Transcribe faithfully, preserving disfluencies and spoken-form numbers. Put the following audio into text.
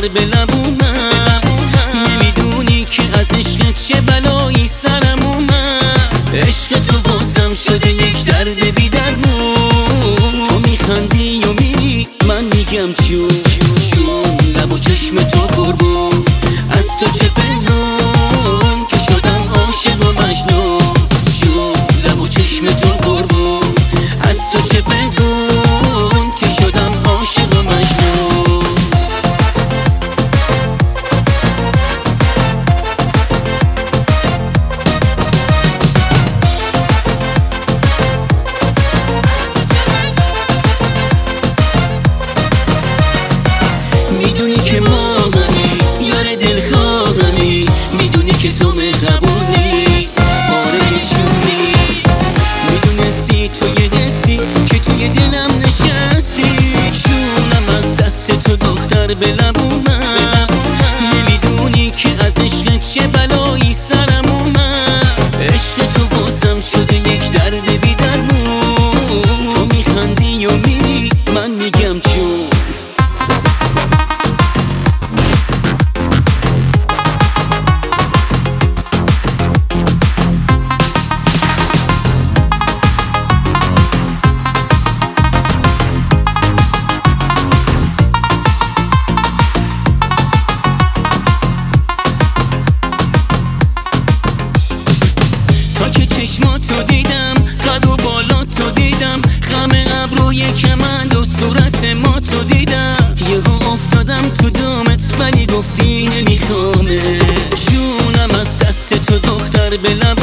دختر به لب اومد. نمیدونی که از عشقت چه بلایی سرم اومد. عشق تو واسم شده یک درد بی درمون. تو میخندی و میری من میگم چون چون لب و چشم تو قربون. از تو چه پنهان که شدم عاشق و مجنون. چون لب و چشم تو قربون. از تو چه پنهان که شدم عاشق و مجنون. میدونی که ما همی یار دلخواهمی. میدونی که تو مهربونی آره جونی. میدونستی توی دستی که توی دلم نشستی. جونم از دست تو دختر به لب اومد. نمیدونی که از عشقت چه بلایی سرم اومد. عشق تو واسم شده یک درد بی درمون. تو میخندی و میری من میگم چون. چشماتو دیدم قد و بالاتو دیدم. خم ابروی کمند و صورت ما تو دیدم. یهو افتادم تو دامت ولی گفتی نمیخوامه. جونم از دست تو دختر به لب